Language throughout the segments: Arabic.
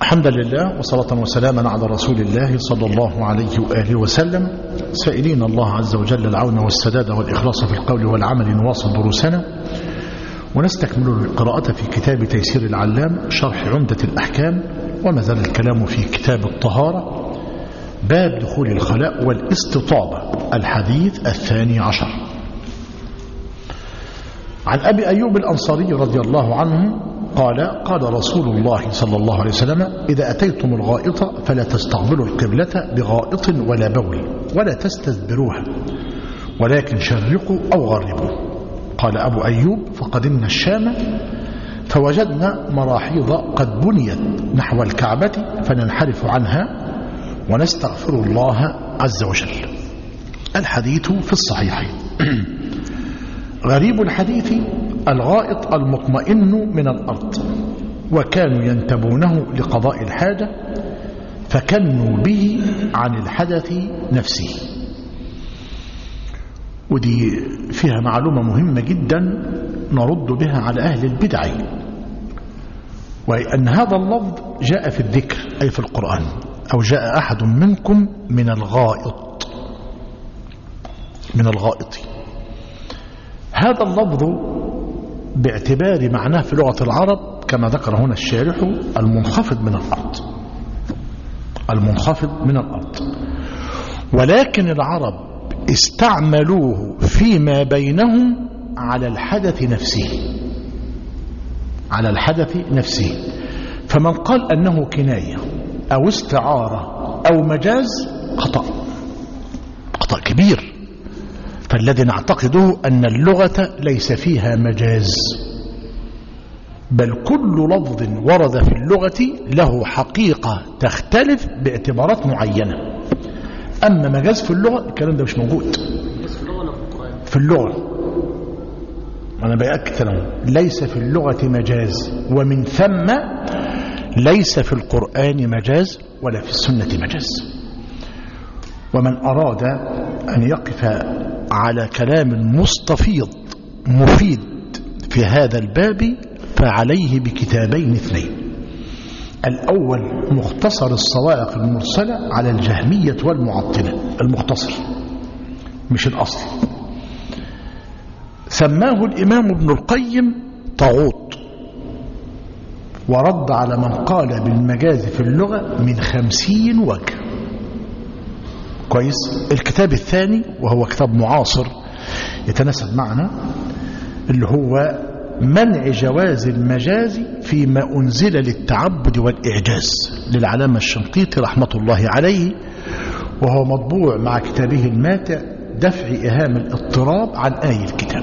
الحمد لله وصلاة وسلاما على رسول الله صلى الله عليه وآله وسلم، سائلين الله عز وجل العون والسداد والإخلاص في القول والعمل، نواصل دروسنا ونستكمل القراءة في كتاب تيسير العلام شرح عمدة الأحكام، وما زال الكلام في كتاب الطهارة باب دخول الخلاء والاستطابة، الحديث 12. عن أبي أيوب الأنصاري رضي الله عنه قال: قال رسول الله صلى الله عليه وسلم: إذا أتيتم الغائط فلا تستقبلوا القبلة بغائط ولا بول ولا تستدبروها، ولكن شرقوا أو غربوا. قال أبو أيوب: فقدمنا الشام فوجدنا مراحيض قد بنيت نحو الكعبة فننحرف عنها ونستغفر الله عز وجل. الحديث في الصحيحين. غريب الحديث: الغائط المطمئن من الأرض، وكانوا ينتبونه لقضاء الحاجة فكنوا به عن الحدث نفسه. ودي فيها معلومة مهمة جدا نرد بها على أهل البدع، وأن هذا اللفظ جاء في الذكر أي في القرآن: أو جاء أحد منكم من الغائط، من الغائط. هذا اللفظ باعتبار معناه في لغة العرب كما ذكر هنا الشارح المنخفض من الأرض، المنخفض من الأرض، ولكن العرب استعملوه فيما بينهم على الحدث نفسه، على الحدث نفسه. فمن قال أنه كناية أو استعارة أو مجاز خطأ، خطأ كبير. فالذي نعتقده أن اللغة ليس فيها مجاز، بل كل لفظ ورد في اللغة له حقيقة تختلف باعتبارات معينة. أما مجاز في اللغة الكلام ده مش موجود في اللغة. أنا بأكد كلامه، ليس في اللغة مجاز، ومن ثم ليس في القرآن مجاز ولا في السنة مجاز. ومن أراد أن يقف على كلام مستفيض مفيد في هذا الباب فعليه بكتابين اثنين: الأول مختصر الصواعق المرسلة على الجهمية والمعطلة، المختصر مش الأصل، سماه الإمام ابن القيم طاغوت، ورد على من قال بالمجاز في اللغة من 50 وجه. كويس. الكتاب الثاني وهو كتاب معاصر يتناسب معنا، اللي هو منع جواز المجاز فيما أنزل للتعبد والإعجاز، للعلامة الشنقيطي رحمة الله عليه، وهو مطبوع مع كتابه الماتع دفع إهام الاضطراب عن آي الكتاب.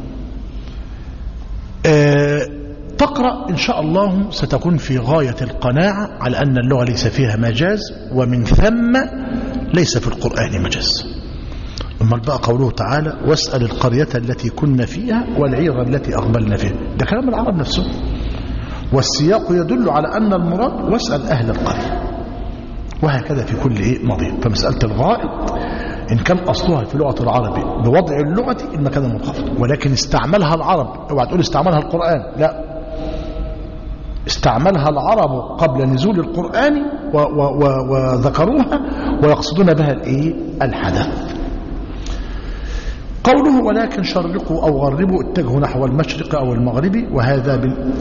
تقرأ إن شاء الله ستكون في غاية القناعة على أن اللغة ليس فيها مجاز، ومن ثم ليس في القرآن مجاز. أما بقى قوله تعالى: واسأل القرية التي كنا فيها والعير التي أقبلنا فيها، ده كلام العرب نفسه، والسياق يدل على أن المراد واسأل أهل القرية، وهكذا في كل ماضي. فمسألة الغائط إن كان أصلها في لغة العرب بوضع اللغة المكان المنخفض، ولكن استعملها العرب، اوعى تقول استعملها القرآن، لا، استعملها العرب قبل نزول القرآن وذكروها ويقصدون بها الحدث. قوله: ولكن شرقوا أو غربوا، اتجهوا نحو المشرق أو المغرب، وهذا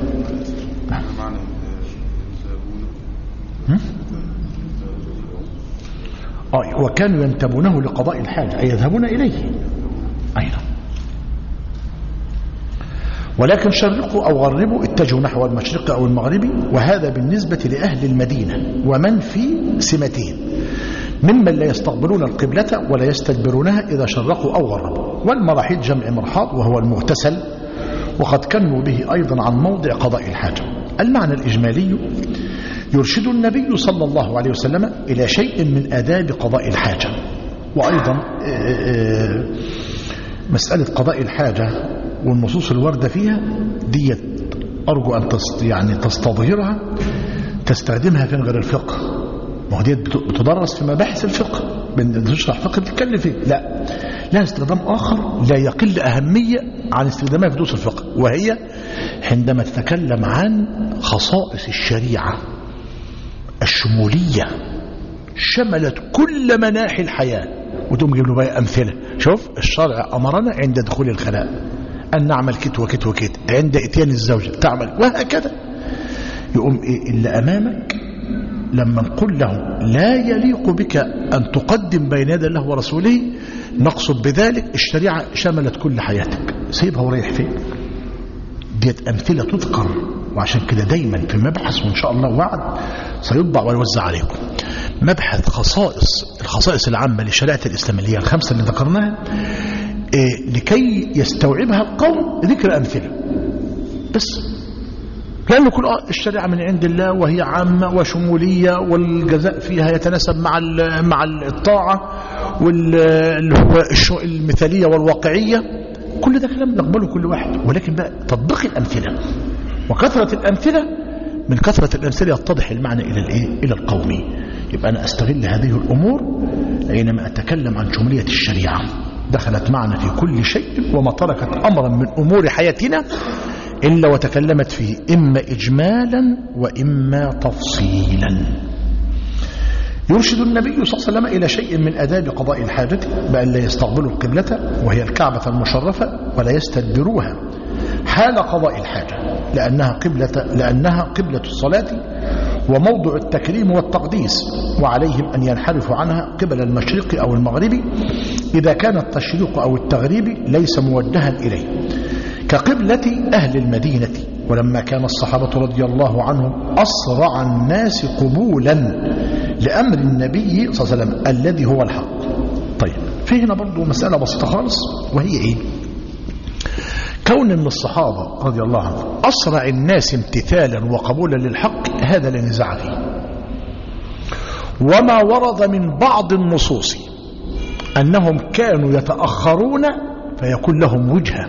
وكانوا ينتبونه لقضاء الحاجة أي يذهبون إليه أيضا. ولكن شرقوا أو غربوا، اتجهوا نحو المشرق أو المغرب، وهذا بالنسبة لأهل المدينة ومن في سمتهم ممن لا يستقبلون القبلة ولا يستدبرونها إذا شرقوا أو غربوا. والمراحيض جمع مرحاض وهو المغتسل، وقد كنوا به أيضا عن موضع قضاء الحاجة. المعنى الإجمالي: يرشد النبي صلى الله عليه وسلم إلى شيء من آداب قضاء الحاجة. وأيضا مسألة قضاء الحاجة والنصوص الواردة فيها دي أرجو أن تستظهرها، تستخدمها في غير الفقه. ما هو دي بتدرس في مباحث الفقه، بنشرح فقه بتتكلم فيه، لا، لها استخدام آخر لا يقل أهمية عن استخدامها في دروس الفقه، وهي عندما تتكلم عن خصائص الشريعة الشمولية، شملت كل مناحي الحياة. وتقوم يجيب له بقى أمثلة. شوف الشرع أمرنا عند دخول الخلاء أن نعمل كت وكت وكت، عند إتيان الزوجة تعمل، وهكذا. يقوم إيه اللي أمامك لما نقول له لا يليق بك أن تقدم بين يدي الله ورسوله، نقصد بذلك الشريعة شملت كل حياتك. سيبها وريح فين؟ ديت أمثلة تذكر، وعشان كده دايما في مبحث وإن شاء الله وعد سيطبع ويوزع عليكم، مبحث الخصائص العامة للشريعة الإسلامية الخمسة اللي ذكرناها، لكي يستوعبها القوم ذكر أمثلة بس. لأنه كل الشريعة من عند الله وهي عامة وشمولية، والجزاء فيها يتناسب مع الطاعة واللي هو المثالية والواقعية، كل ده كلام نقبله كل واحد. ولكن بقى تطبيق الأمثلة وكثرة الأمثلة، من كثرة الأمثلة يتضح المعنى إلى القومي. يبقى أنا أستغل هذه الأمور حينما أتكلم عن شمولية الشريعة، دخلت معنا في كل شيء وما تركت أمرا من أمور حياتنا إلا وتكلمت فيه، إما إجمالا وإما تفصيلا. يرشد النبي صلى الله عليه وسلم إلى شيء من آداب قضاء الحاجة، بأن لا يستقبلوا القبلة وهي الكعبة المشرفة ولا يستدبروها حال قضاء الحاجة، لأنها قبلة الصلاة وموضع التكريم والتقديس، وعليهم أن ينحرفوا عنها قبل المشرق أو المغرب إذا كان التشريق أو التغريب ليس موجها إليه، كقبلة أهل المدينة. ولما كان الصحابة رضي الله عنهم أسرع الناس قبولا لأمر النبي صلى الله عليه وسلم الذي هو الحق. طيب في هنا برضو مسألة بسيطة خالص، وهي إيه؟ كون من الصحابة رضي الله عنهم أسرع الناس امتثالا وقبولا للحق، هذا لا نزاع فيه. وما ورد من بعض النصوص أنهم كانوا يتأخرون فيكون لهم وجهة،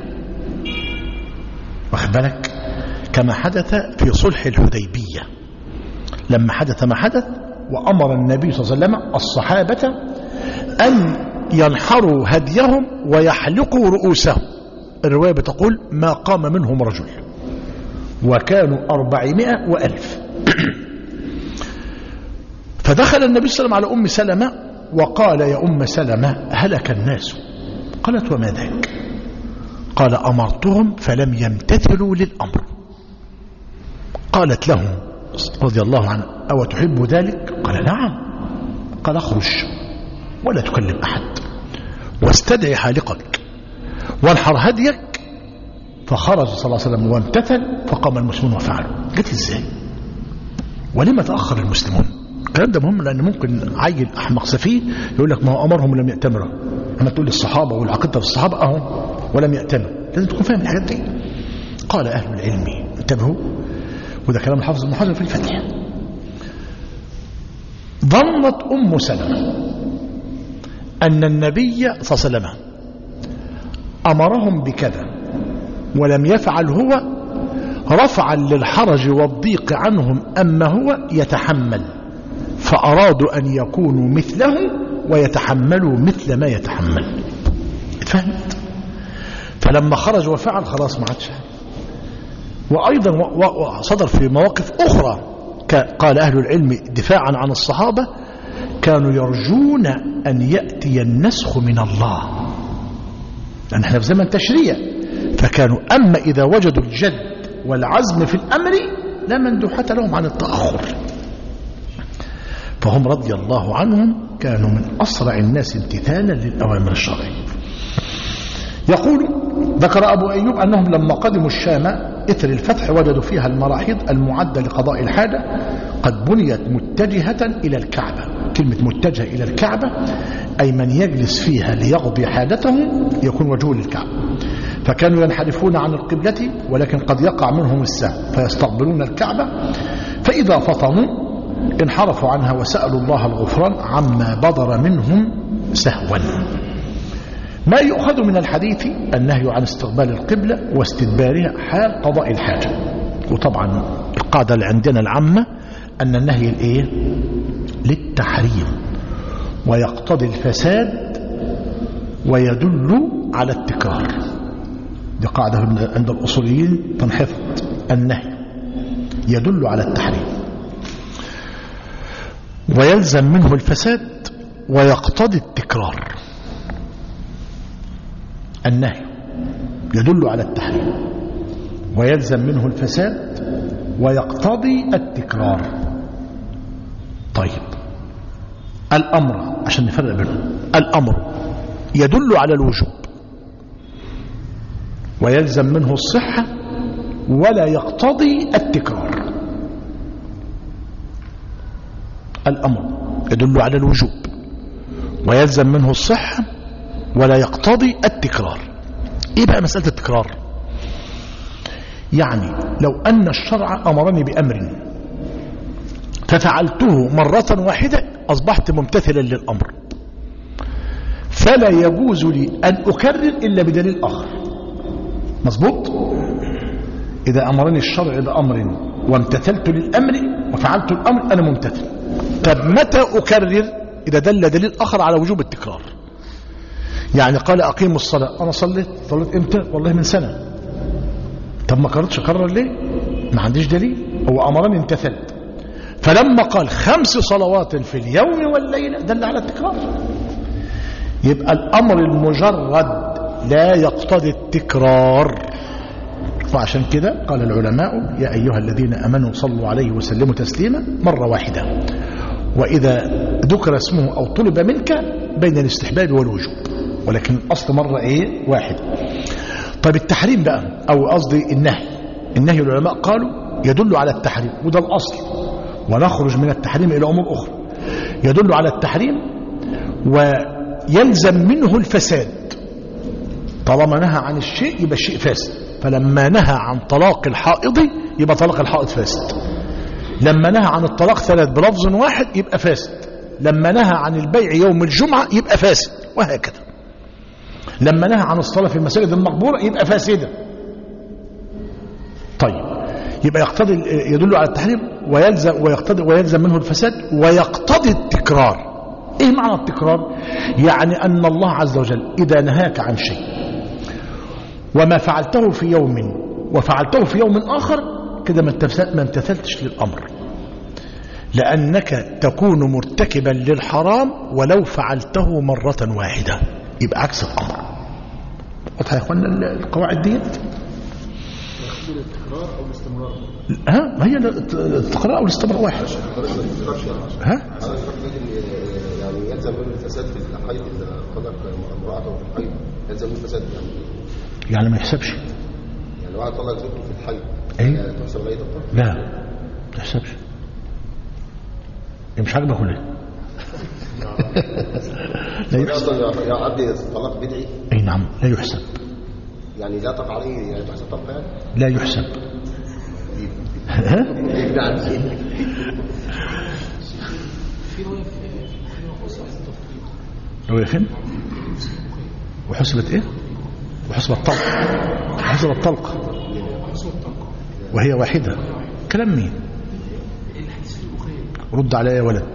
واخد بالك؟ كما حدث في صلح الحديبية لما حدث ما حدث، وأمر النبي صلى الله عليه وسلم الصحابة أن ينحروا هديهم ويحلقوا رؤوسهم. الرواية بتقول ما قام منهم رجل، وكانوا 400 وألف. فدخل النبي صلى الله عليه وسلم على أم سلمة وقال يا أم سلمة هلك الناس. قالت وما ذاك؟ قال أمرتهم فلم يمتثلوا للأمر. قالت له رضي الله عنه أو تحب ذلك؟ قال نعم. قال اخرج ولا تكلم أحد واستدعي حالقك وانحر هديك. فخرج صلى الله عليه وسلم وامتثل، فقام المسلمون وفعلوا. قلت ازاي؟ ولما تأخر المسلمون؟ الكلام ده مهم، لأن ممكن عيل أحمق سفيه يقول لك ما هو أمرهم ولم يأتمروا. أما تقول للصحابة والعقيدة في الصحابة أهو ولم يأتمروا، لازم تكون فاهم الحاجات دي. قال أهل العلم انتبهوا، وده كلام الحافظ ابن حجر في الفتح، ظنت أم سلمة أن النبي صلى الله عليه وسلم أمرهم بكذا ولم يفعل هو رفعا للحرج والضيق عنهم، أما هو يتحمل، فأرادوا أن يكونوا مثله ويتحملوا مثل ما يتحمل. اتفهمت؟ فلما خرج وفعل خلاص ما عادش. وأيضا صدر في مواقف أخرى قال أهل العلم دفاعا عن الصحابة كانوا يرجون أن يأتي النسخ من الله، لأن احنا في زمن تشريع، فكانوا أما إذا وجدوا الجد والعزم في الأمر لا مندوحة لهم عن التأخر. فهم رضي الله عنهم كانوا من أسرع الناس امتثالا للأوامر الشرعية. يقول ذكر أبو أيوب أنهم لما قدموا الشام إثر الفتح وجدوا فيها المراحيض المعدة لقضاء الحاجة قد بنيت متجهة إلى الكعبة. كلمة متجهة إلى الكعبة أي من يجلس فيها ليقضي حاجته يكون وجهه للكعبة. فكانوا ينحرفون عن القبلة، ولكن قد يقع منهم السهو فيستقبلون الكعبة، فإذا فطنوا انحرفوا عنها وسألوا الله الغفران عما بدر منهم سهوا. ما يؤخذ من الحديث النهي عن استقبال القبلة واستدبارها حال قضاء الحاجة. وطبعا القاعدة اللي عندنا العامة أن النهي للتحريم ويقتضي الفساد ويدل على التكرار. دي قاعدة عند الأصوليين تنحفظ، النهي يدل على التحريم. ويلزم منه الفساد ويقتضي التكرار. النهي يدل على التحريم ويلزم منه الفساد ويقتضي التكرار. طيب الأمر عشان نفرق بينهم، الأمر يدل على الوجوب ويلزم منه الصحة ولا يقتضي التكرار. الأمر يدل على الوجوب ويلزم منه الصحة ولا يقتضي التكرار. ايه بقى مسألة التكرار؟ يعني لو أن الشرع أمرني بأمر ففعلته مرة واحدة أصبحت ممتثلا للأمر، فلا يجوز لي أن أكرر إلا بدليل آخر. مظبوط؟ إذا أمرني الشرع بأمر وامتثلت للأمر وفعلت الأمر أنا ممتثل. طب متى أكرر؟ إذا دل دليل آخر على وجوب التكرار. يعني قال أقيموا الصلاة، أنا صليت إمتى؟ والله من سنة. طب ما قررتش أكرر ليه؟ ما عنديش دليل، هو أمرني امتثلت. فلما قال 5 صلوات في اليوم والليلة دل على التكرار. يبقى الأمر المجرد لا يقتضي التكرار. وعشان كده قال العلماء يا أيها الذين أمنوا صلوا عليه وسلموا تسليما مرة واحدة، وإذا ذكر اسمه أو طلب منك بين الاستحباب والوجوب، ولكن الأصل مرة إيه؟ واحد. طيب التحريم بقى، أو قصدي النهي العلماء قالوا يدل على التحريم وده الأصل، ونخرج من التحريم إلى أمور أخرى. يدل على التحريم ويلزم منه الفساد. طالما نهى عن الشيء يبقى الشيء فاسد، فلما نهى عن طلاق الحائض يبقى طلاق الحائض فاسد. لما نهى عن الطلاق 3 بلفظ واحد يبقى فاسد. لما نهى عن البيع يوم الجمعة يبقى فاسد، وهكذا. لما نهى عن الصلاة في المساجد المقبورة يبقى فاسدة. طيب يبقى يدل على التحريم ويلزم منه الفساد ويقتضي التكرار. ايه معنى التكرار؟ يعني ان الله عز وجل اذا نهاك عن شيء وما فعلته في يوم وفعلته في يوم اخر كده ما امتثلتش للامر، لانك تكون مرتكبا للحرام ولو فعلته مرة واحدة، يبقى عكس الامر. واضح يا اخوانا القواعد ديت؟ التكرار او الاستمرار؟ ها، هي التكرار او الاستمرار واحد. ها؟ يعني يلزم من الفساد في الحيض اذا قدر امراته في الحيض يلزم من الفساد يعني ما يحسبش. يعني واحد طلق زوجته في الحيض ايه؟ تحسب عليه طلاق؟ لا ما يحسبش. مش عاجبك ولا ايه؟ لا يحسب يا عبدي طلاق بدعي. اي نعم لا يحسب. يعني لا تقع عليه يعني تحسب طلاق يعني؟ لا يحسب. ها؟ رواية فين؟ وحسبت ايه؟ وحسبت طلق. وحسبت طلق وهي واحدة. كلام مين؟ رد عليا يا ولد.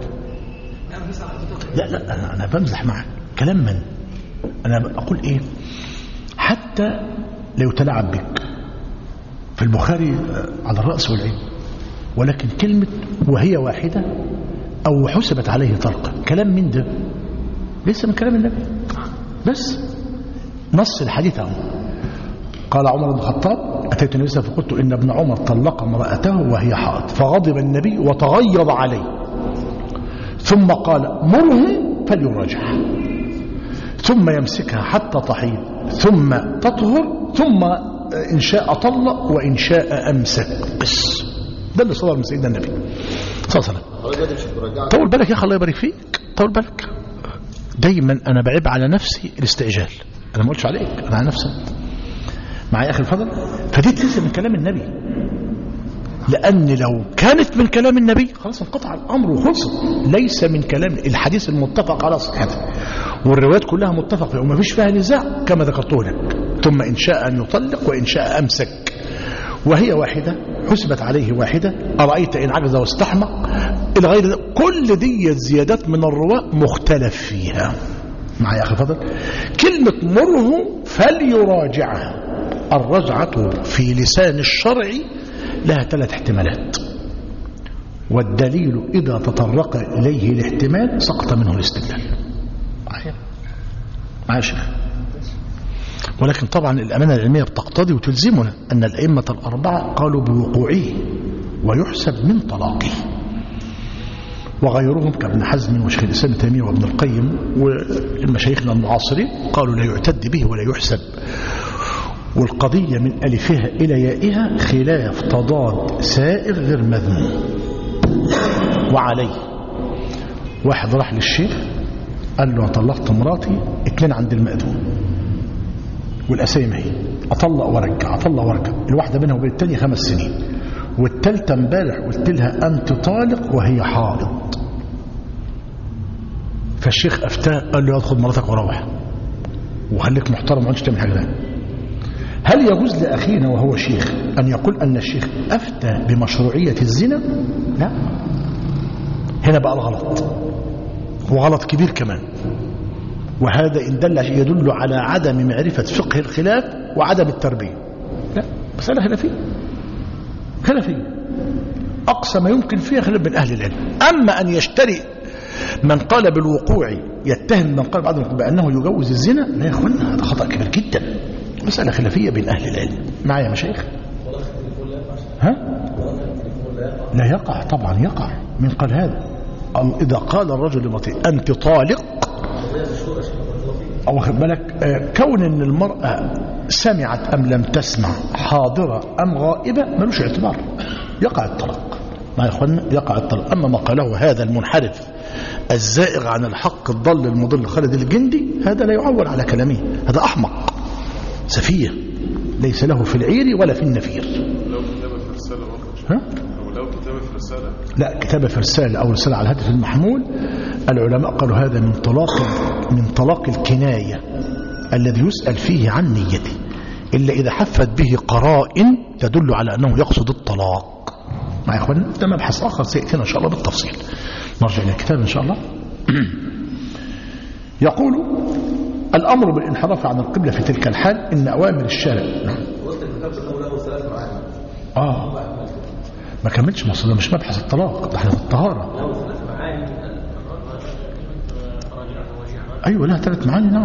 لا أنا بمزح معك. كلام من؟ أنا أقول إيه؟ حتى لو تلعب بك في البخاري على الرأس والعين، ولكن كلمة وهي واحدة أو حسبت عليه طلقة، كلام من ده؟ ليس من كلام النبي. بس نص الحديث اهو. قال عمر بن الخطاب أتيت النبي فقلت إن ابن عمر طلق امرأته وهي حائض، فغضب النبي وتغيظ عليه، ثم قال مره فليراجعها، ثم يمسكها حتى تحيض ثم تطهر، ثم إن شاء طلق وإن شاء أمسك. بس ده اللي صدر من سيدنا النبي صلى الله عليه وسلم. طول بالك يا أخي الله يبارك فيك، طول بالك. دايما أنا بعيب على نفسي الاستعجال، أنا ما قلتش عليك، أنا على نفسي معي أخي الفضل. فدي ليس من كلام النبي، لأن لو كانت من كلام النبي خلاص انقطع الأمر وخلص. ليس من كلام الحديث المتفق على صحته، والروايات كلها متفقة وما فيش فيها نزاع كما ذكرته لك. ثم إن شاء أن يطلق وإن شاء أمسك، وهي واحدة حسبت عليه واحدة. أرأيت إن عجز واستحمق إلى غير ذلك. كل دي زيادات من الرواة مختلف فيها. معي يا أخي الفضل. كلمة مره فليراجعها، الرجعة في لسان الشرع لها 3 احتمالات. والدليل إذا تطرق إليه الاحتمال سقط منه الاستدلال. معايا شيخ؟ ولكن طبعا الأمانة العلمية بتقتضي وتلزمنا أن الأئمة الأربعة قالوا بوقوعه ويحسب من طلاقه، وغيرهم كابن حزم وشيخ الإسلام ابن تيمية وابن القيم والمشايخنا المعاصرين قالوا لا يعتد به ولا يحسب. والقضية من ألفها إلى يائها خلاف تضاد سائر غير مذموم. وعليه واحد راح للشيخ قال له طلقت مراتي 2 عند المأذون والأسايم هي أطلق وارجع أطلق وارجع، الواحدة بينها وبين الثانية 5 سنين، والثالثة امبارح قلت لها أنت طالق وهي حائض. فالشيخ أفتاه قال له أدخل مراتك وروح وخليك محترم وعنش تعمل حاجة ده. هل يجوز لأخينا وهو شيخ أن يقول أن الشيخ أفتى بمشروعية الزنا؟ لا، هنا بقى الغلط، وغلط كبير كمان، وهذا إن دل يدل على عدم معرفة فقه الخلاف وعدم التربية. لا، مسألة خلافية أقصى ما يمكن فيها خلاف بين أهل العلم. أما أن يشتري من قال بالوقوع يتهم من قال بعضهم بأنه يجوز الزنا، لا يا أخوانا، هذا خطأ كبير جدا، مسألة خلافية بين أهل العلم. معايا يا مشايخ؟ ها؟ لا يقع، طبعا يقع. من قال هذا؟ إذا قال الرجل لمرأته أنت طالق، أو خد بالك كون أن المرأة سمعت أم لم تسمع، حاضرة أم غائبة، ملوش اعتبار، يقع الطلاق. ما يا أخوانا يقع الطلاق. أما ما قاله هذا المنحرف الزائغ عن الحق الضل المضل خالد الجندي، هذا لا يعول على كلامه، هذا أحمق سفيه ليس له في العير ولا في النفير. لو كتابة في رسالة ها؟ أو لو كتابة في رسالة، لا، كتابة في رسالة أو رسالة على الهاتف المحمول، العلماء قالوا هذا من طلاق الكناية الذي يسأل فيه عن نيته، إلا إذا حفت به قرائن تدل على أنه يقصد الطلاق. مع يا إخوان، ده مبحث آخر سيأتينا إن شاء الله بالتفصيل، نرجع إلى الكتاب إن شاء الله. يقول الأمر بالانحراف عن القبلة في تلك الحال إن أوامر الشارع. ما كملتش مصر، مش مبحث الطلاق، ده احنا في الطهارة. أيوة، لها 3 معاني. نعم،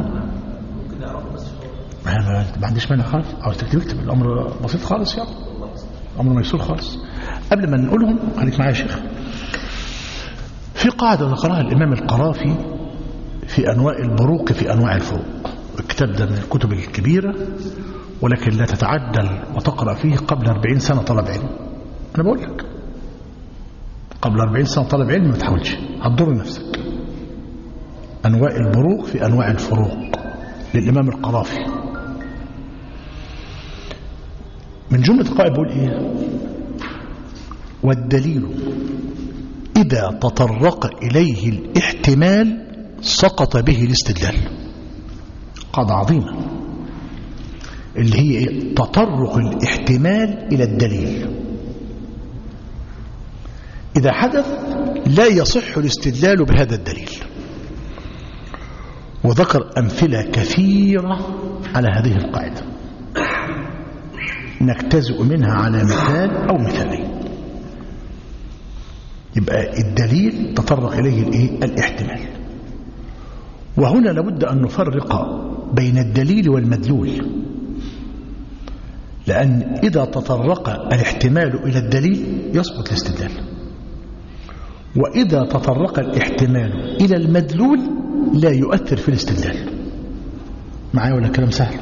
ما عنديش مانع خالص، أو تكتب الأمر بسيط خالص، يعني أمر ميسور خالص. قبل ما نقولهم خليك معايا يا شيخ، في قاعدة ذكرها الإمام القرافي في أنواع البروق في أنواع الفروق. الكتاب ده من الكتب الكبيرة، ولكن لا تتعجل وتقرأ فيه قبل 40 سنة طلب علم. أنا بقول لك قبل 40 سنة طلب علم، ما تحاولش، هتضر نفسك. أنواع البروق في أنواع الفروق للإمام القرافي. من جملة القواعد بيقول إيه؟ والدليل إذا تطرق إليه الاحتمال سقط به الاستدلال. قاعدة عظيمة اللي هي إيه؟ تطرق الاحتمال إلى الدليل. إذا حدث لا يصح الاستدلال بهذا الدليل، وذكر أمثلة كثيرة على هذه القاعدة نجتزئ منها على مثال أو مثالين. يبقى الدليل تطرق إليه الاحتمال. وهنا لابد أن نفرق بين الدليل والمدلول، لأن إذا تطرق الاحتمال إلى الدليل يسقط الاستدلال، وإذا تطرق الاحتمال إلى المدلول لا يؤثر في الاستدلال. معايا ولا كلام سهل؟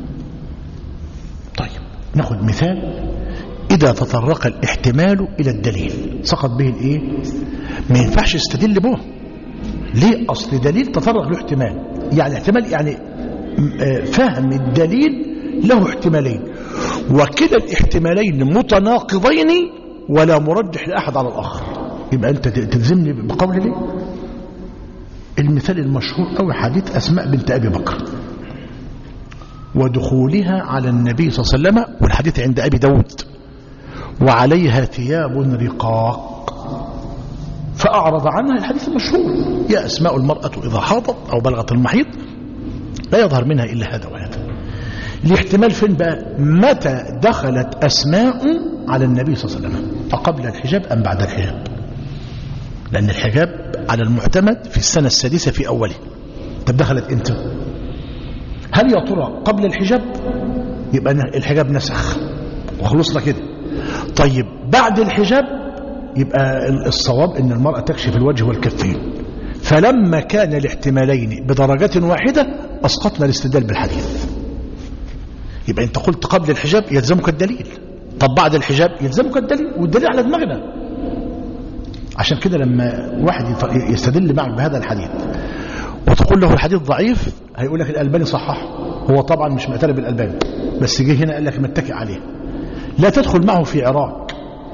طيب ناخد مثال. إذا تطرق الاحتمال إلى الدليل سقط به ما ينفعش استدل به. ليه؟ أصل دليل تطرق له احتمال، يعني احتمال يعني فهم الدليل له احتمالين، وكلا الاحتمالين متناقضين ولا مرجح لأحد على الآخر. يبقى أنت تلزمني بقول ليه؟ المثال المشهور أو حديث أسماء بنت أبي بكر ودخولها على النبي صلى الله عليه وسلم، والحديث عند أبي داود، وعليها ثياب رقاق فأعرض عنها. الحديث المشهور: يا أسماء المرأة إذا حاضت أو بلغت المحيط لا يظهر منها إلا هذا وهذا. الاحتمال فين بقى؟ متى دخلت أسماء على النبي صلى الله عليه وسلم، أقبل الحجاب أم بعد الحجاب؟ لأن الحجاب على المعتمد في السنة السادسة في أوله. طب دخلت انت، هل يا ترى قبل الحجاب؟ يبقى الحجاب نسخ وخلصنا كده. طيب بعد الحجاب يبقى الصواب ان المرأة تكشف الوجه والكفين. فلما كان الاحتمالين بدرجة واحدة أسقطنا الاستدلال بالحديث. يبقى انت قلت قبل الحجاب يلزمك الدليل، طب بعد الحجاب يلزمك الدليل، والدليل على دماغنا. عشان كده لما واحد يستدل معك بهذا الحديث وتقول له الحديث ضعيف، هيقول لك الألباني صححه. هو طبعا مش معترف بالألباني، بس جه هنا قال لك متكئ عليه. لا تدخل معه في عراك،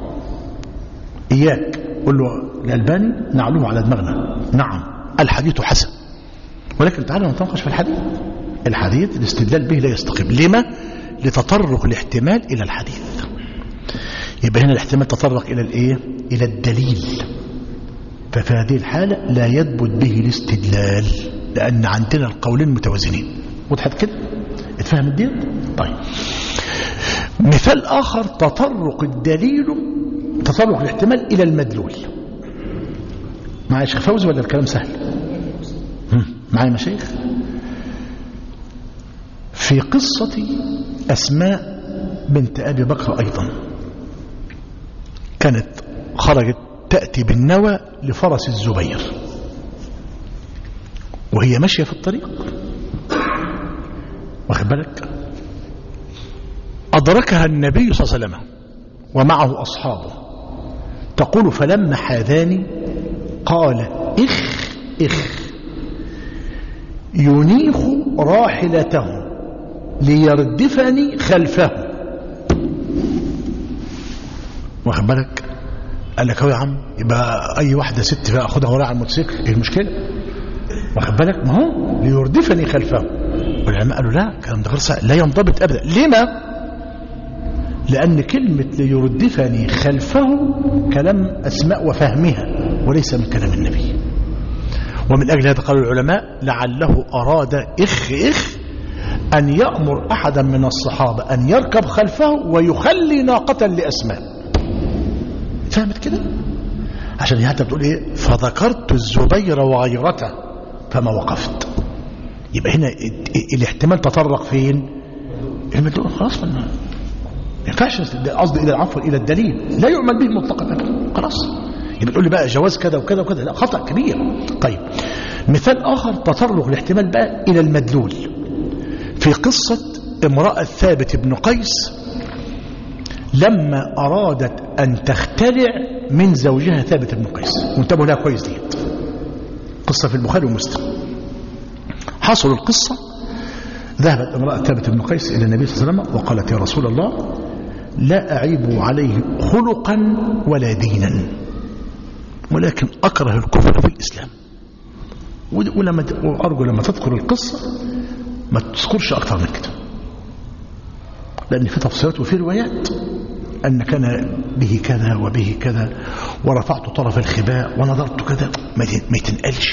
إياك قل له الألباني نعلوه على دماغنا، نعم الحديث حسن، ولكن تعالوا نتناقش في الحديث. الحديث الاستدلال به لا يستقيم. لما؟ لتطرق الاحتمال إلى الحديث. يبقى هنا الاحتمال تطرق إلى الإيه؟ إلى الدليل. ففي هذه الحالة لا يثبت به الاستدلال، لأن عندنا القولين متوازنين. وضحت كده؟ اتفهم الدين؟ طيب مثال آخر، تطرق الدليل، تطرق الاحتمال إلى المدلول. معايا شيخ فوزي ولا الكلام سهل؟ معايا مشايخ؟ في قصة أسماء بنت أبي بكر أيضا، كانت خرجت تأتي بالنوى لفرس الزبير، وهي ماشية في الطريق، واخد بالك، أدركها النبي صلى الله عليه وسلم ومعه أصحابه، تقول فلما حاذاني قال إخ إخ ينيخ راحلته ليردفني خلفه. واخد بالك؟ قال لك هو يا عم يبقى أي واحدة ست بقى أخدها وراء على الموتوسيكل، إيه المشكلة؟ واخد بالك؟ ما هو ليردفني خلفه. والعلماء قالوا لا، الكلام ده غير صحيح، لا ينضبط أبدا. لما؟ لأن كلمة ليردفني خلفه كلام أسماء وفهمها، وليس من كلام النبي. ومن أجل هذا قالوا العلماء لعله أراد إخ إخ أن يأمر أحدا من الصحابة أن يركب خلفه ويخلي ناقة لأسماء. فهمت كده؟ عشان هذا بتقول إيه؟ فذكرت الزبير وغيرته فما وقفت. يبقى هنا الاحتمال تطرق فين؟ المدلول. خلاص ما ينفعش قصدي إلى العفو إلى الدليل، لا يعمل به مطلقا خلاص. يبقى تقول لي بقى جواز كذا وكذا وكذا، لا، خطأ كبير. طيب مثال آخر، تطرق الاحتمال بقى إلى المدلول. في قصة امرأة ثابت بن قيس لما أرادت أن تختلع من زوجها ثابت بن قيس، وانتبهوا لها كويس ديت، قصة في البخاري ومسلم. حصل القصة، ذهبت امرأة ثابت بن قيس إلى النبي صلى الله عليه وسلم وقالت يا رسول الله لا أعيب عليه خلقا ولا دينا، ولكن أكره الكفر في الإسلام. وأرجو لما تذكر القصة ما تذكرش أكثر من كده، لأن في تفسيرات وفي روايات أن كان به كذا وبه كذا، ورفعت طرف الخباء ونظرت كذا، ما تنقلش.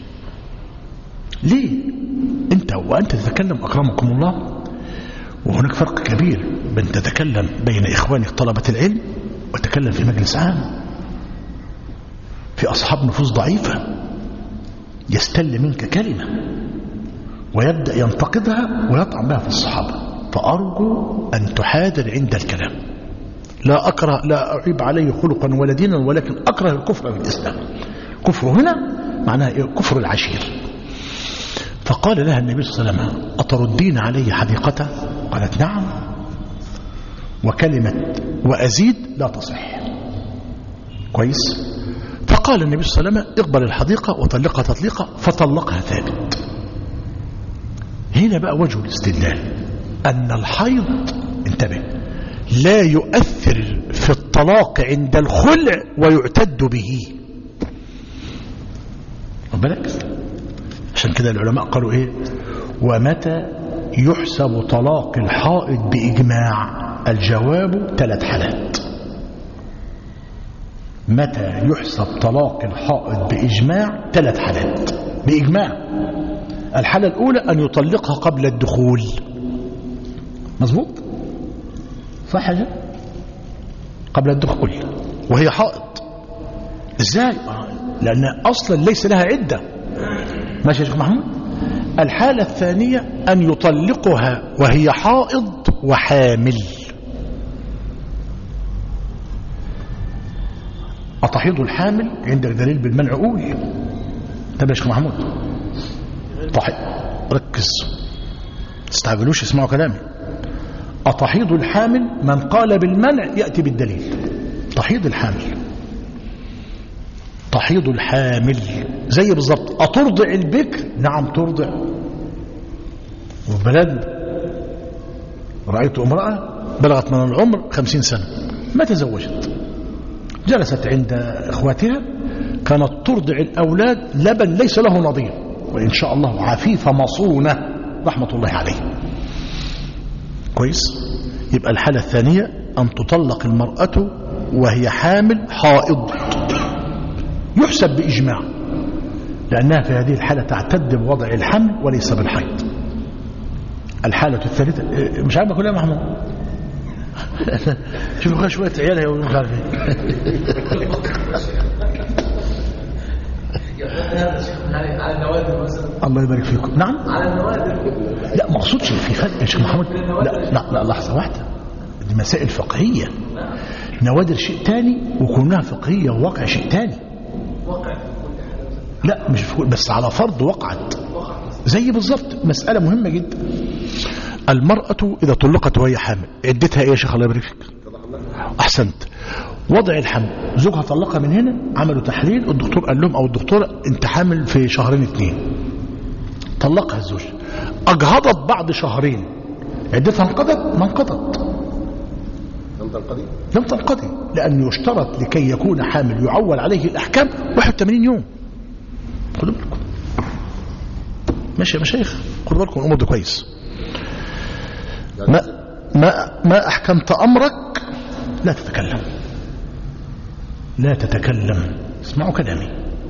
ليه؟ وأنت تتكلم أكرمكم الله، وهناك فرق كبير بين تتكلم بين إخوانك طلبة العلم وتتكلم في مجلس عام في أصحاب نفوس ضعيفة، يستل منك كلمة ويبدأ ينتقدها ويطعن بها في الصحابة. فأرجو أن تحاذر عند الكلام. لا أعيب عليه خلقا ولا دينا، ولكن أكره الكفر في الإسلام. كفر هنا معناه كفر العشير. فقال لها النبي صلى الله عليه وسلم أتردين علي حديقته؟ قالت نعم، وكلمة وأزيد لا تصح. كويس. فقال النبي صلى الله عليه وسلم اقبل الحديقة وطلقها تطليقة، فطلقها ثابت. هنا بقى وجه الاستدلال أن الحيض، انتبه، لا يؤثر في الطلاق عند الخلع ويعتد به. بالك؟ عشان كده العلماء قالوا ايه؟ ومتى يحسب طلاق الحائض بإجماع؟ الجواب 3 حالات. متى يحسب طلاق الحائض بإجماع؟ 3 حالات بإجماع. الحالة الأولى أن يطلقها قبل الدخول. مظبوط؟ صح حاجة؟ قبل الدخول وهي حائض. ازاي؟ لأن أصلا ليس لها عدة. ماشي يا شيخ محمود. الحالة الثانية أن يطلقها وهي حائض وحامل. أتحيض الحامل؟ عندك دليل بالمنع؟ قول. طب يا شيخ محمود ركز، تستعجلوش، اسمعوا كلامي. أتحيض الحامل؟ من قال بالمنع يأتي بالدليل. تحيض الحامل، تحيض الحامل زي بالضبط. أترضع البكر؟ نعم ترضع. وبلد رأيت امرأة بلغت من العمر 50 سنة ما تزوجت، جلست عند اخواتها، كانت ترضع الأولاد لبن ليس له نظير، وإن شاء الله عفيفة مصونة رحمة الله عليه. كويس. يبقى الحالة الثانية أن تطلق المرأة وهي حامل حائض، يحسب بإجماع، لأنها في هذه الحالة تعتد بوضع الحمل وليس بالحيض. الحالة الثالثة مش عارف أقول يا محمود شوفوا شوية عيالها يقولوا مش عارف على النوادر مثلا. الله يبارك فيكم. نعم على النوادر. لا ما اقصدش في فرق يا شيخ محمود. لا لحظة واحدة، دي مسائل فقهية. نوادر شيء تاني وكونها فقهية وواقع شيء تاني. لا مش بس على فرض وقعت زي بالضبط. مسألة مهمة جدا. المرأة إذا طلقت وهي حامل عدتها إيه يا شيخ؟ الله يبارك فيك. أحسنت. وضع الحمل، زوجها طلقها من هنا، عملوا تحليل، الدكتور قال لهم أو الدكتورة أنت حامل في 2 طلقها الزوج، أجهضت بعد 2 عدتها انقضت؟ ما انقضت، لم تنقضي، لأنه يشترط لكي يكون حامل يعول عليه الأحكام 81 يوم. خدوا بالكم. ماشي يا مشايخ، خدوا بالكم الأمور دي كويس. ما أحكمت أمرك لا تتكلم، لا تتكلم. اسمعوا كلامي،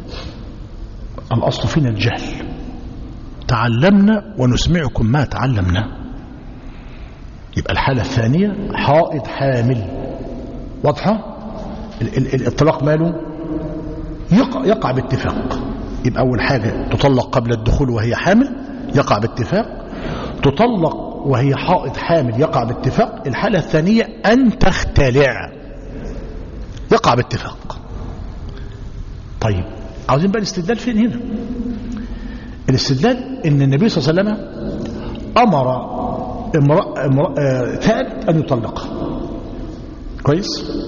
الأصل فينا الجهل. تعلمنا ونسمعكم ما تعلمنا. يبقى الحالة الثانية حائض حامل، واضحة؟ الطلاق ماله؟ يقع باتفاق. يبقى أول حاجة تطلق قبل الدخول وهي حامل، يقع باتفاق. تطلق وهي حائض حامل، يقع باتفاق. الحالة الثانية أن تختلع، يقع باتفاق. طيب عاوزين بقى الاستدلال فين هنا؟ الاستدلال ان النبي صلى الله عليه وسلم امر امرأة ثالث ان يطلقها، كويس،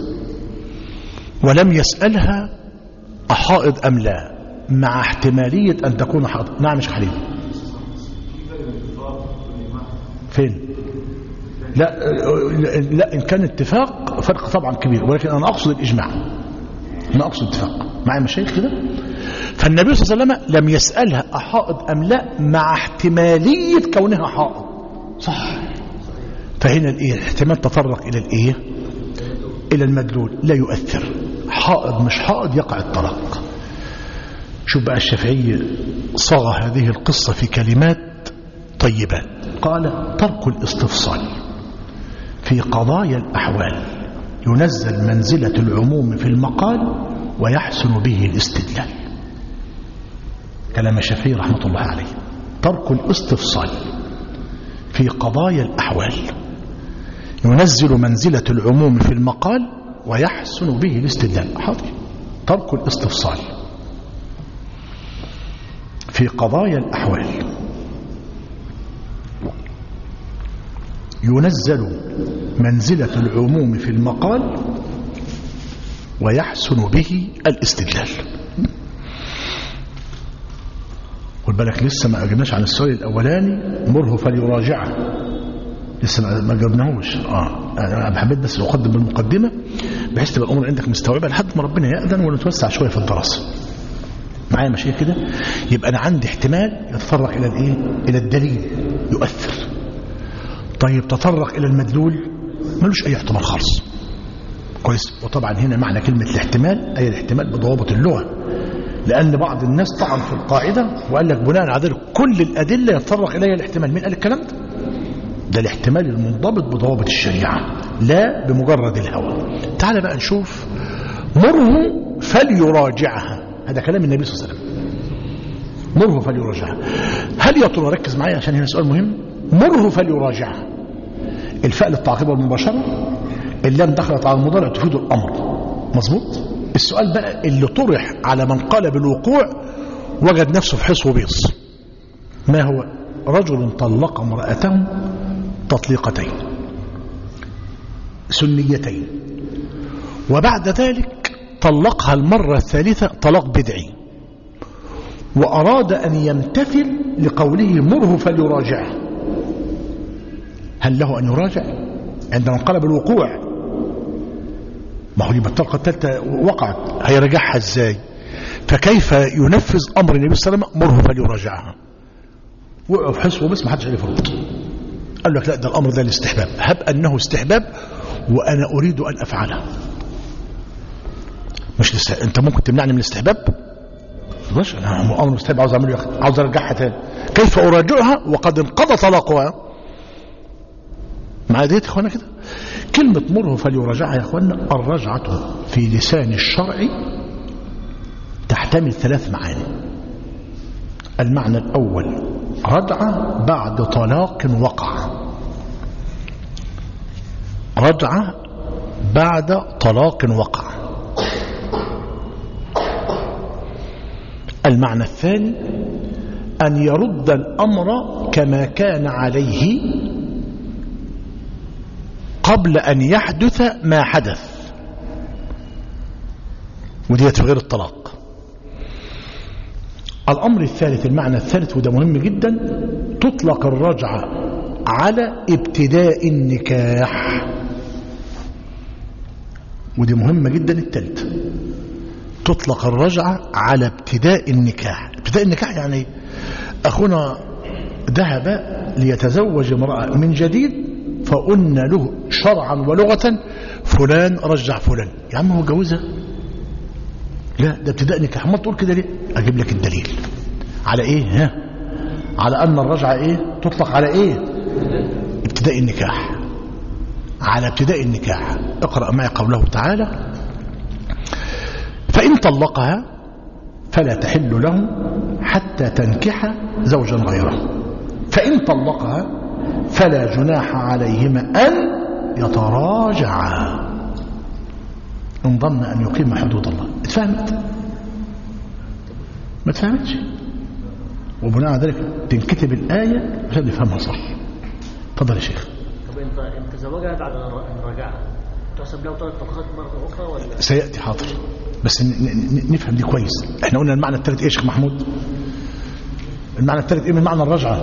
ولم يسألها أحائض ام لا، مع احتمالية ان تكون حائض. نعم مش حليل فين؟ لا إن كان اتفاق فرق طبعا كبير، ولكن أنا أقصد الإجماع، أنا أقصد اتفاق. معي مشايخ كده؟ فالنبي صلى الله عليه وسلم لم يسألها أحائض أم لا، مع احتمالية كونها حائض. صح. فهنا الإيه؟ احتمال تطرق إلى الإيه؟ إلى المدلول، لا يؤثر. حائض مش حائض يقع الطلاق. شوف بقى الشافعي صاغ هذه القصة في كلمات طيبات. قال ترك الاستفصال في قضايا الأحوال ينزل منزلة العموم في المقال ويحسن به الاستدلال. كلام الشافعي رحمة الله عليه. ترك الاستفصال في قضايا الأحوال ينزل منزلة العموم في المقال ويحسن به الاستدلال. حاضر. ترك الاستفصال في قضايا الأحوال ينزل منزلة العموم في المقال ويحسن به الاستدلال. قل بالك لسه ما أجبناش عن السؤال الأولاني، مره فليراجعه، لسه ما جبناهوش. أنا بحبيت بس أقدم بالمقدمة بحيث تبقى الأمور عندك مستوعبة لحد ما ربنا يأذن ونتوسع شوية في الدراسة. معايا مشايخ كده؟ يبقى أنا عندي احتمال يتطرق إلى الإيه؟ إلى الدليل يؤثر. طيب تطرق إلى المدلول ملوش أي احتمال خالص. كويس. وطبعا هنا معنى كلمة الاحتمال أي الاحتمال بضوابط اللغة، لأن بعض الناس طعن في القاعدة وقال لك بناء على ذلك كل الأدلة يتطرق إليها الاحتمال. مين قال الكلام ده؟ ده الاحتمال المنضبط بضوابط الشريعة لا بمجرد الهوى. تعال بقى نشوف. مره فليراجعها، هذا كلام النبي صلى الله عليه وسلم. مره فليراجعها. هل يا ترى، ركز معايا عشان هنا سؤال مهم، مره فليراجعها الفاء للتعقيب والمباشرة، اللام دخلت على المضارع تفيد الأمر، مظبوط. السؤال بقى اللي طرح على من قال بالوقوع وجد نفسه في حص وبيص، ما هو؟ رجل طلق امرأته تطليقتين سنيتين، وبعد ذلك طلقها المرة الثالثة طلاق بدعي، وأراد أن يمتثل لقوله مره فليراجعه. هل له أن يراجع عندما قال بالوقوع؟ ما هو يبقى الطلقة الثالثة وقعت، هيراجعها ازاي؟ فكيف ينفذ أمر النبي صلى الله عليه وسلم مره فليراجعها؟ وقعوا في حصوه بس ما حدش عرف يرد. قال لك لا، ده الأمر ده الاستحباب، هب أنه استحباب وأنا أريد أن أفعله. مش أنت ممكن تمنعني من الاستحباب؟ مش أنا أمر مستحب عاوز أعمله، عاوز أرجعها تاني، كيف أراجعها وقد انقضى طلاقها؟ مع ديت يا اخوانا كده. كلمة مره فليراجعها يا اخوانا، الرجعة في لسان الشرع تحتمل 3 معاني. المعنى الأول رجعة بعد طلاق وقع، رجعة بعد طلاق وقع. المعنى الثاني أن يرد الأمر كما كان عليه قبل أن يحدث ما حدث، وديت في غير الطلاق. الأمر الثالث، المعنى الثالث وده مهم جدا، تطلق الرجعة على ابتداء النكاح، ودي مهمة جدا. الثالث تطلق الرجعة على ابتداء النكاح. ابتداء النكاح يعني أخونا ذهب ليتزوج امرأة من جديد، فقلنا له شرعا ولغة فلان رجع فلان. يا عم هو جوزها؟ لا، ده ابتداء نكاح. ما تقول كده ليه؟ اجيب لك الدليل على ايه؟ ها، على ان الرجعة ايه تطلق على ايه؟ ابتداء النكاح، على ابتداء النكاح. اقرأ معي قوله تعالى: فإن طلقها فلا تحل له حتى تنكح زوجا غيره. فإن طلقها فلا جناح عليهما أن يتراجعا إن ظن أن يقيم حدود الله. اتفهمت؟ ما اتفهمتش؟ وبناء على ذلك تنكتب الآية عشان نفهمها صح. تفضل يا شيخ. طب انت زوجها بعد الرجعة تحسب له 3 طلقات مرة أخرى ولا؟ سيأتي حاضر، بس نفهم دي كويس. احنا قلنا المعنى الثالث ايه يا شيخ محمود؟ المعنى الثالث ايه من معنى الرجعة؟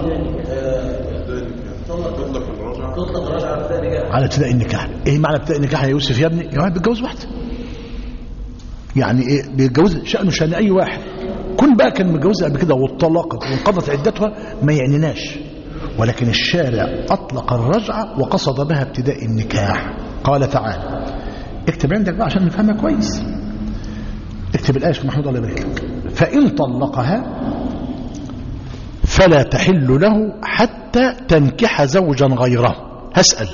تطلق الرجعة على ابتداء النكاح. ايه معنى ابتداء النكاح يا يوسف يا ابني؟ يا واحد بيتجوز واحدة، يعني ايه بيتجوز؟ شأنه شأن اي واحد. كل بقى كان متجوزها قبل كده واتطلقت وانقضت عدتها ما يعنيناش، ولكن الشارع اطلق الرجعة وقصد بها ابتداء النكاح. قال تعالى، اكتب عندك بقى عشان نفهمها كويس، اكتب الآية يا محمود الله يبارك لك. فإن طلقها فلا تحل له حتى تنكح زوجا غيره. هسأل،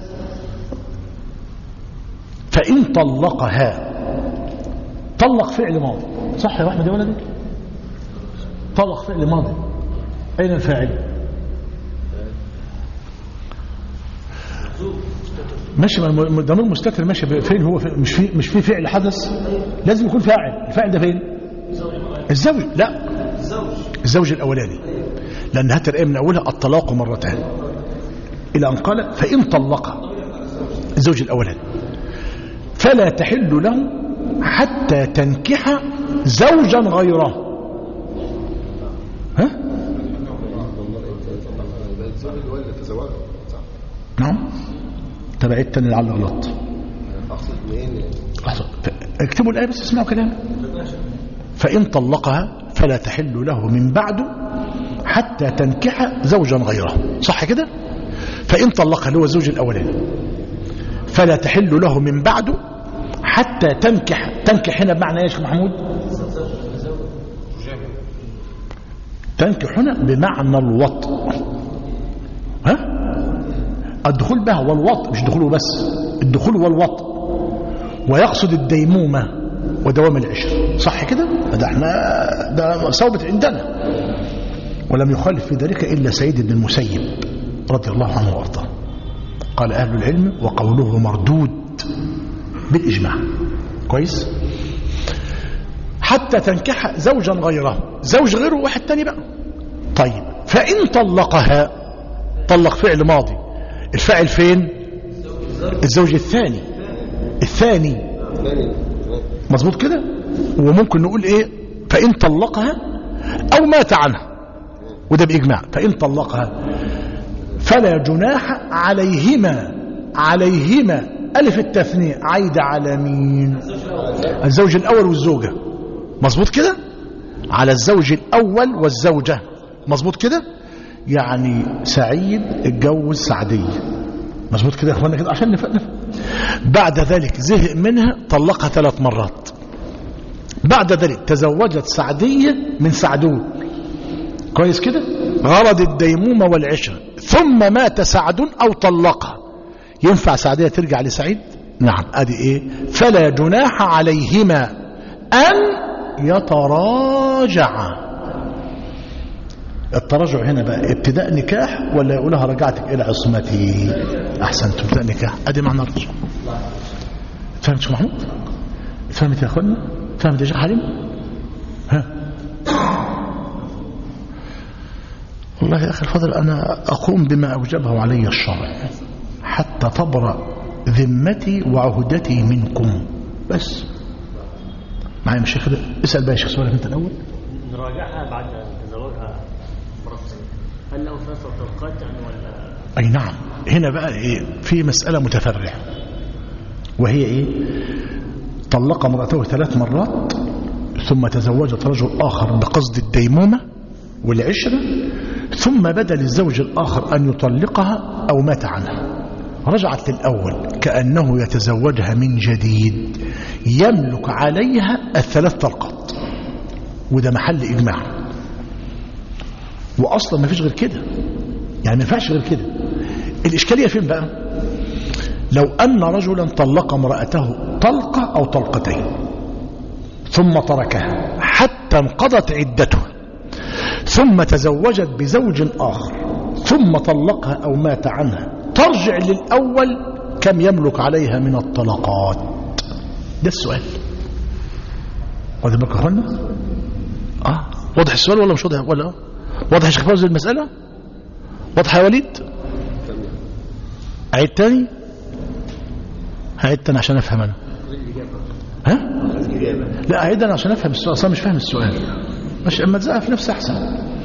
فإن طلقها، طلق فعل ماضي صح يا أحمد يا ولدي؟ طلق فعل ماضي، أين الفاعل؟ ماشي، ضمير مستتر ماشي. فين هو؟ مش في فعل حدث، لازم يكون فاعل. الفاعل ده فين؟ الزوج. لا، الزوج الأولاني، لأن هات الآية من أولها الطلاق مرتان إلى أن قال فإن طلقها، الزوج الأولاني، فلا تحل له حتى تنكح زوجا غيره. ها؟ نعم، تبعت تاني لعل غلط. اكتبوا الآية بس اسمعوا كلام. فإن طلقها فلا تحل له من بعد حتى تنكح زوجا غيره، صح كده؟ فإن طلقها اللي هو الزوج الأولاني فلا تحل له من بعد حتى تنكح. تنكح هنا بمعنى ايش يا محمود؟ تنكح هنا بمعنى الوطء. ها؟ الدخول بها والوطء، مش دخوله بس، الدخول والوطء، ويقصد الديمومة ودوام العشر، صح كده؟ ده احنا ده ثابت عندنا. ولم يخالف في ذلك إلا سعيد بن المسيب رضي الله عنه وارضاه. قال أهل العلم وقوله مردود بالإجماع. كويس؟ حتى تنكح زوجا غيره، زوج غيره واحد تاني بقى. طيب فإن طلقها، طلق فعل ماضي، الفاعل فين؟ الزوج الثاني مظبوط كده. وممكن نقول ايه؟ فإن طلقها أو مات عنها، وده بإجماع. فإن طلقها فلا جناح عليهما ألف التثنية عايدة على مين؟ الزوج الأول والزوجة، مظبوط كده؟ على الزوج الأول والزوجة، مظبوط كده؟ يعني سعيد اتجوز سعدية، مظبوط كده يا اخوانا كده عشان نفهم. بعد ذلك زهق منها طلقها 3 مرات. بعد ذلك تزوجت سعدية من سعدون، كويس كده؟ غرض الديمومة والعشرة، ثم مات سعد أو طلقها، ينفع سعدية ترجع لسعيد؟ نعم. ادي ايه؟ فلا جناح عليهما أن يتراجعا. التراجع هنا بقى ابتداء نكاح ولا يقولها رجعتك إلى عصمتي؟ أحسنت، ابتداء نكاح. ادي معنى الرجوع. فهمت شو محمود؟ فهمت يا اخوانا؟ فهمت يا شيخ حليم؟ ها؟ والله يا أخي الفضل أنا أقوم بما أوجبه علي الشرع حتى تبرأ ذمتي وعهدتي منكم بس. معايا مش كده؟ اسأل بقى يا شيخ سؤالك أنت الأول. نراجعها بعد تزوجها مرتين، هل له 3 طلقات يعني ولا؟ أي نعم. هنا بقى إيه؟ في مسألة متفرعة، وهي إيه؟ طلق امرأته 3 مرات ثم تزوجت رجل آخر بقصد الديمومة والعشرة، ثم بدا للزوج الآخر أن يطلقها أو مات عنها، رجعت للأول كأنه يتزوجها من جديد، يملك عليها 3 طلقات، وده محل إجماع. وأصلا ما فيش غير كده، يعني ما ينفعش غير كده. الإشكالية فين بقى؟ لو أن رجلا طلق امرأته طلقة أو طلقتين ثم تركها حتى انقضت عدتها، ثم تزوجت بزوج آخر ثم طلقها أو مات عنها، ترجع للأول، كم يملك عليها من الطلقات؟ ده السؤال. واضح بك يا اخوانا؟ واضح السؤال ولا مش واضح؟ ولا واضح يا شيخ فوزي المسألة؟ واضح يا وليد؟ أعيد تاني؟ هعيد تاني عشان أفهم أنا. ها؟ لا أعيد أنا عشان أفهم السؤال، أصلا مش فاهم السؤال. مش اما تزقها في نفسي احسن.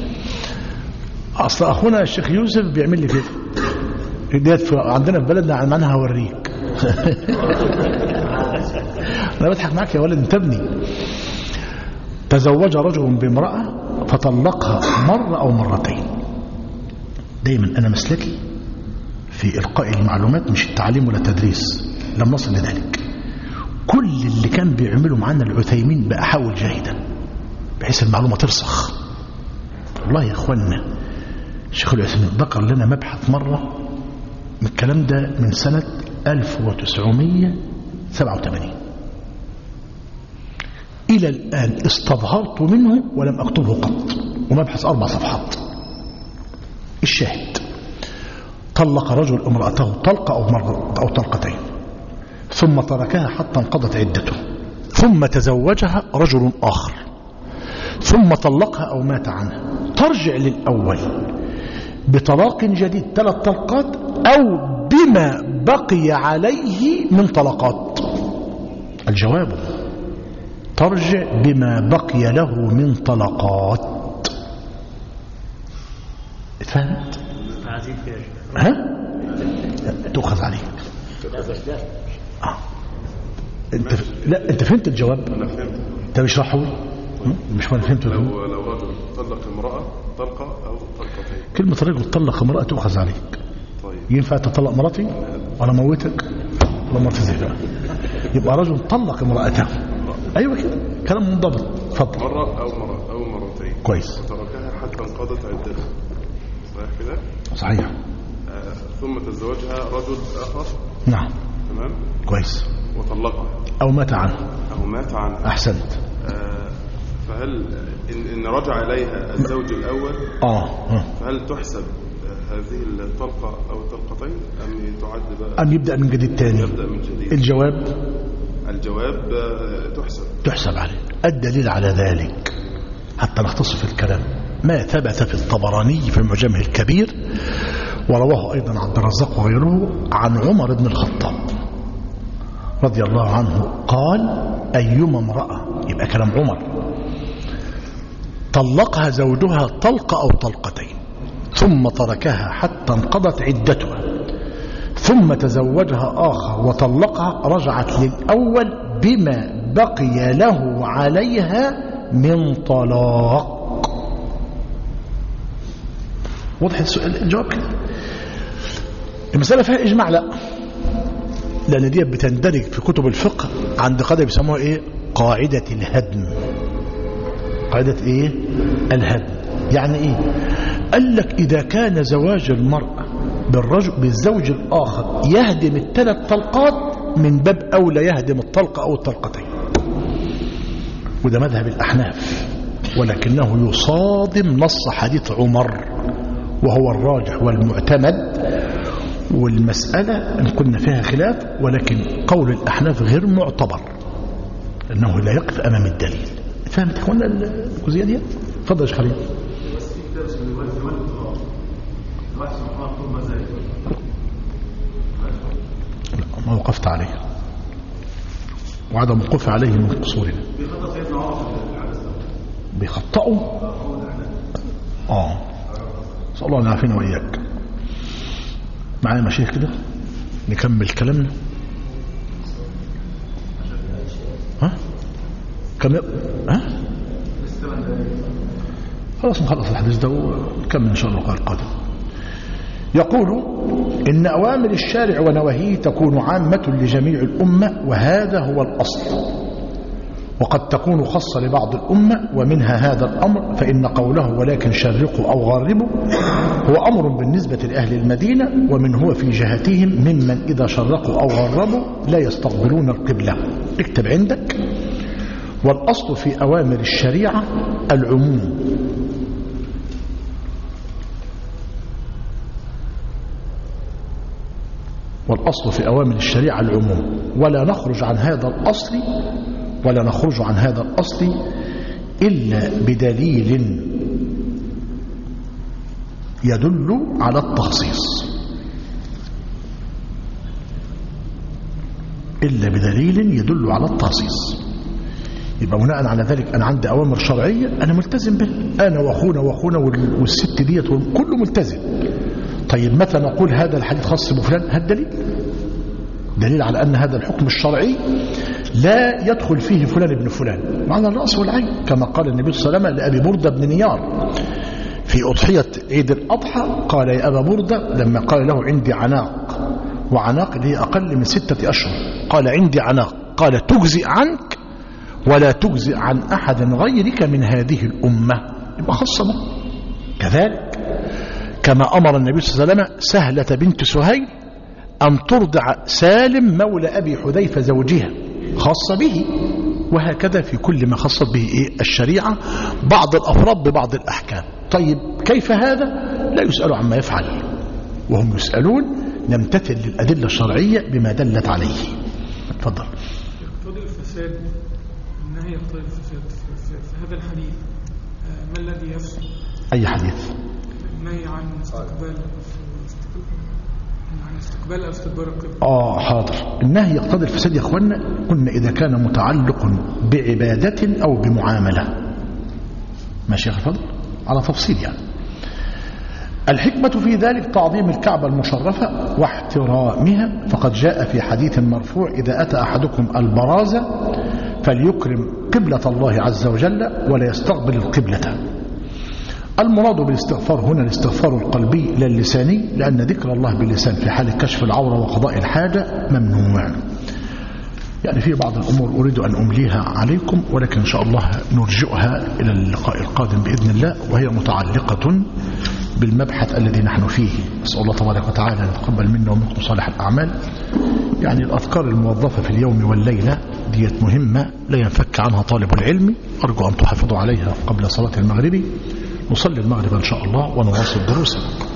اصل اخونا الشيخ يوسف بيعمل لي كده ديت عندنا في بلدنا، عنها هوريك. انا بضحك معاك يا ولد، انت ابني. تزوج رجل بامرأة فطلقها مرة او مرتين. دايما انا مسلكي في القاء المعلومات مش التعليم ولا التدريس، لم نصل لذلك. كل اللي كان بيعمله معانا العثيمين بقى احاول جاهدا بحيث المعلومة ترسخ. والله يا اخوانا الشيخ العثيمين ذكر لنا مبحث مرة من الكلام ده من سنة 1987 إلى الآن استظهرت منه ولم أكتبه قط، ومبحث 4 صفحات. الشاهد: طلق رجل امرأته طلقة أو طلقتين ثم تركها حتى انقضت عدته، ثم تزوجها رجل آخر ثم طلقها أو مات عنها، ترجع للأول بطلاق جديد 3 طلقات أو بما بقي عليه من طلقات. الجواب: ترجع بما بقي له من طلقات. اتفهمت؟ ها؟ تؤخذ عليك. انت فهمت الجواب؟ انا فهمت. انت بيشرحه مش وانا فهمته. لو رجل طلق امرأة طلقة او طلقتين، كلمة رجل طلق امرأة تؤخذ عليك. طيب ينفع تطلق مراتي ولا موتك ولا مرتي زي ده؟ يبقى رجل طلق امرأته. ايوه كده كلام منضبط. اتفضل. مرة او مرتين كويس. وتركها حتى انقضت عدتها، صحيح كده؟ صحيح. ثم تزوجها رجل اخر. نعم. تمام. كويس. وطلقها أو مات عنه. أحسنت. فهل إن رجع إليها الزوج الأول فهل تحسب هذه الطلقة أو الطلقتين أم تعد بقى أم يبدأ من جديد تاني؟ يبدأ من جديد. الجواب تحسب عليه. الدليل على ذلك حتى نختصر في الكلام ما ثبت في الطبراني في معجمه الكبير، ورواه أيضا عبد الرزاق وغيره عن عمر بن الخطاب رضي الله عنه قال: أيما امرأة، يبقى كلام عمر، طلقها زوجها طلقة أو طلقتين ثم تركها حتى انقضت عدتها ثم تزوجها آخر وطلقها، رجعت للأول بما بقي له عليها من طلاق. وضح السؤال؟ الجواب كده. المسألة فيها إجماع؟ لا، لأن دي بتندرج في كتب الفقه عند قاعدة بيسموها إيه؟ قاعدة الهدم. قاعدة إيه؟ الهدم. يعني إيه؟ قال لك إذا كان زواج المرأة بالزوج الآخر يهدم الثلاث طلقات، من باب أولى يهدم الطلقة أو الطلقتين. وده مذهب الأحناف، ولكنه يصادم نص حديث عمر وهو الراجح والمعتمد. والمسألة إن كنا فيها خلاف، ولكن قول الأحناف غير معتبر لأنه لا يقف أمام الدليل. فهمت أخوانا الجزئية دي؟ تفضل يا خليل. لا، ما وقفت عليه، وعدم الوقوف عليه من قصورنا. بيخطئوا. صلى الله عليه وإياك. معايا مشايخ كده نكمل كلامنا. خلاص نخلص الحديث ده ونكمل إن شاء الله القادم. يقول: إن أوامر الشارع ونواهيه تكون عامة لجميع الأمة، وهذا هو الأصل، وقد تكون خاصة لبعض الأمة، ومنها هذا الأمر، فإن قوله ولكن شرقوا أو غربوا هو أمر بالنسبة لأهل المدينة، ومن هو في جهتهم ممن إذا شرقوا أو غربوا لا يستقبلون القبلة. اكتب عندك: والأصل في أوامر الشريعة العموم، والأصل في أوامر الشريعة العموم، ولا نخرج عن هذا الأصل إلا بدليل يدل على التخصيص. يبقى بناء على ذلك أنا عندي أوامر شرعية أنا ملتزم بها، أنا وأخونا والست ديت كله ملتزم. طيب متى نقول هذا الحديث خاص بفلان؟ هذا دليل على أن هذا الحكم الشرعي لا يدخل فيه فلان ابن فلان، معنى الرأس والعين، كما قال النبي صلى الله عليه وسلم لأبي بردة بن نيار في أضحية عيد الأضحى، قال: يا أبا بردة، لما قال له: عندي عناق، وعناق اللي هي أقل من 6 أشهر، قال: عندي عناق، قال: تجزئ عنك ولا تجزئ عن أحد غيرك من هذه الأمة. يبقى خاصة به. كذلك كما أمر النبي صلى الله عليه وسلم سهلة بنت سهيل أن ترضع سالم مولى أبي حذيفة زوجها، خاصة به. وهكذا في كل ما خصت به الشريعة بعض الأفراد ببعض الأحكام. طيب كيف هذا؟ لا يسأل عما يفعل وهم يسألون. نمتثل للأدلة الشرعية بما دلت عليه. تفضل. يقتضي الفساد، النهي يقتضي الفساد في هذا الحديث، ما الذي يفسد؟ أي حديث؟ النهي عن استقبال أو استدبار القبلة. حاضر. النهي يقتضي الفساد يا اخوانا، قلنا إذا كان متعلق بعبادة أو بمعاملة. ماشي يا فضل؟ على تفصيل يعني. الحكمة في ذلك تعظيم الكعبة المشرفة واحترامها، فقد جاء في حديث مرفوع: إذا أتى أحدكم البرازة فليكرم قبلة الله عز وجل ولا يستقبل القبلة. المراد بالاستغفار هنا الاستغفار القلبي لا اللساني، لأن ذكر الله باللسان في حال كشف العورة وقضاء الحاجة ممنوع. يعني في بعض الأمور أريد أن أمليها عليكم، ولكن إن شاء الله نرجئها إلى اللقاء القادم بإذن الله، وهي متعلقة بالمبحث الذي نحن فيه. نسأل الله تبارك وتعالى أن يتقبل منا ومنكم صالح الأعمال. يعني الأذكار الموظفة في اليوم والليلة ديت مهمة لا ينفك عنها طالب العلم، أرجو أن تحافظوا عليها قبل صلاة المغرب. نصلي المغرب إن شاء الله ونواصل دروسنا.